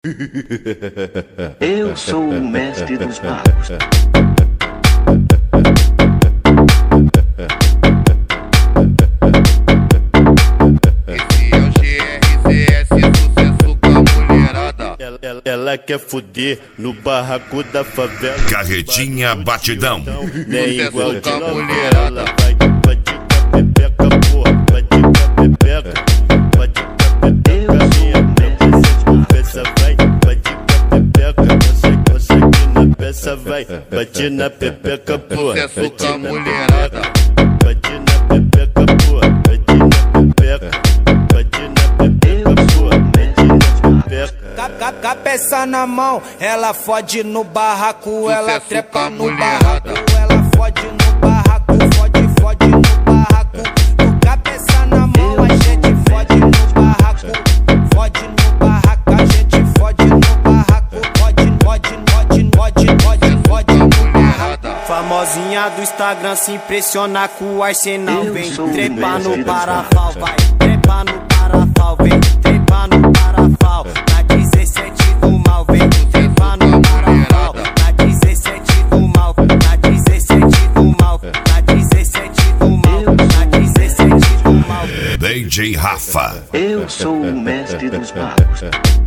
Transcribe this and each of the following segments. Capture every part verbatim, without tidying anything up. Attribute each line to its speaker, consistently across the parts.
Speaker 1: Eu sou o mestre dos magos.
Speaker 2: Esse é o G R C S, sucesso com a mulherada.
Speaker 3: Ela, ela, ela quer fuder no barraco da favela.
Speaker 4: Carretinha Batidão.
Speaker 3: Nem igual de
Speaker 2: com a
Speaker 3: novela.
Speaker 2: mulherada.
Speaker 3: Vai, vai de capepeca, porra. Vai de capepeca. Vai de capepeca, minha minha peça vai. Vai de capepeca, você consegue na peça vai. Bate na pepeca, porra.
Speaker 2: Sucesso com a mulherada.
Speaker 3: Bate na pepeca, porra. Bate na pepeca. Bate na pepeca, porra. Bate na pepeca.
Speaker 5: Cabeça na mão, ela fode no barraco, ela
Speaker 2: Sucesso
Speaker 5: trepa
Speaker 2: com a
Speaker 5: no
Speaker 2: mulherada.
Speaker 5: barraco, ela fode no barraco, fode, fode no barraco. Com cabeça na mão, a gente fode no barraco, fode no barraco, a gente fode no barraco, fode, fode, fode, fode, fode, fode no barraco. Famosinha do Instagram se impressiona com o arsenal, vem trepa no parafal, vai, trepa no parafal, vem, trepa no parafal. dezessete do mal, vem trepa no parafal. Na dezessete do mal, na dezessete do mal, na dezessete do mal, na dezessete do mal.
Speaker 4: D J Rafa.
Speaker 1: Eu sou o mestre dos magos.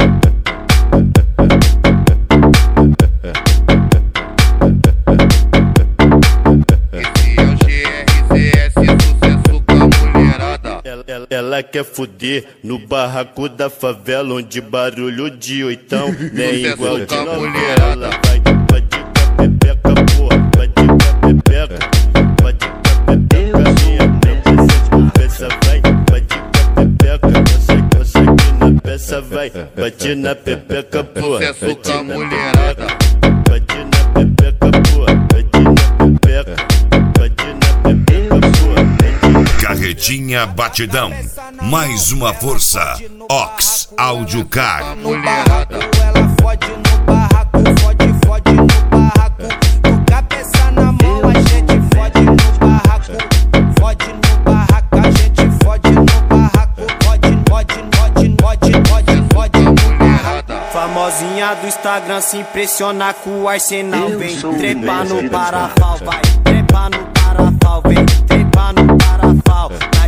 Speaker 2: Esse é o G R C S, sucesso com a mulherada.
Speaker 3: Ela, ela, ela quer fuder no barraco da favela, onde barulho de oitão nem
Speaker 2: Sucesso
Speaker 3: igual de
Speaker 2: com a
Speaker 3: novela.
Speaker 2: mulherada.
Speaker 3: Vai, vai de capepeca, porra. Vai de capepeca. Vai de capepeca, minha minha peça vai. Vai de capepeca, você consegue na peça vai. Bate na pepeca, porra.
Speaker 2: Sucesso com a
Speaker 3: Bate na
Speaker 2: mulherada.
Speaker 3: pepeca. Bate na pepeca, porra. Bate na pepeca. Bate na pepeca, porra. Bate na
Speaker 4: Carretinha Batidão. Mais uma força. Ox Audiocar.
Speaker 2: Mulherada.
Speaker 5: Ela fode no barraco, fode, fode no barraco. Com cabeça na mão, a gente fode no barraco, fode no barraco, a gente fode no barraco, fode, fode, fode, fode, fode, fode no barraco. Famosinha do Instagram se impressiona com o arsenal,
Speaker 1: Eu
Speaker 5: vem
Speaker 1: sou o
Speaker 5: trepa
Speaker 1: mestre
Speaker 5: no
Speaker 1: dos
Speaker 5: parafal, vai, trepa no parafal, vem trepa no parafal. Na